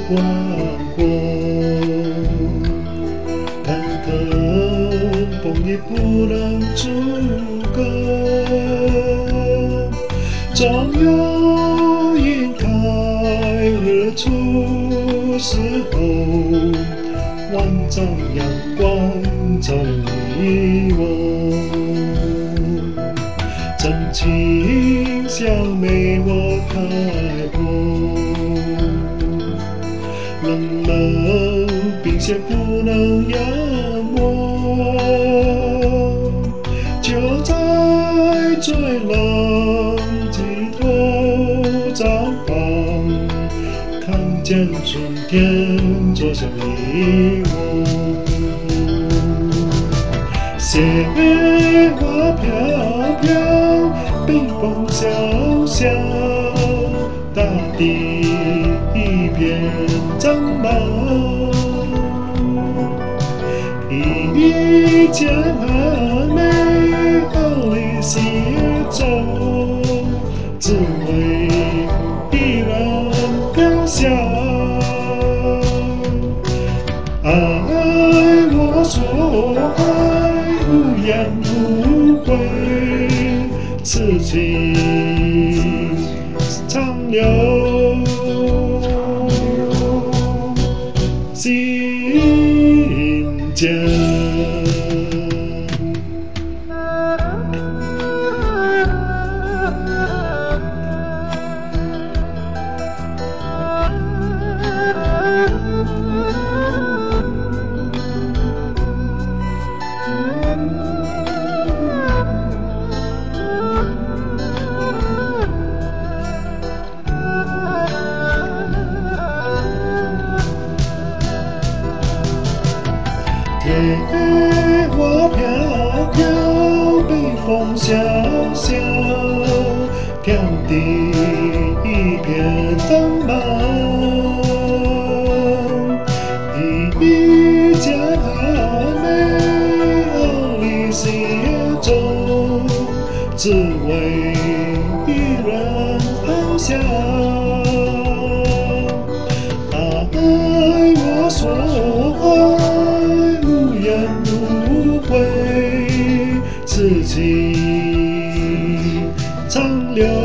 光光，看看风也不能阻隔。终有云开日出时候，万丈阳光照你我。真情像没我开破，冷冷冰雪不能淹没，就在最冷尽头绽放，看见春天坐向你我。雪花飘飘，冰风萧萧，大地一片苍茫。一见寒梅，傲立西洲，只为一人飘香。爱我所爱，无言无悔，此情长留心间。铁花飘飘，北风萧萧，天地一片苍茫。一见寒梅，傲立西洲，只为一人芳香。爱我所爱，无言无悔，此情长留。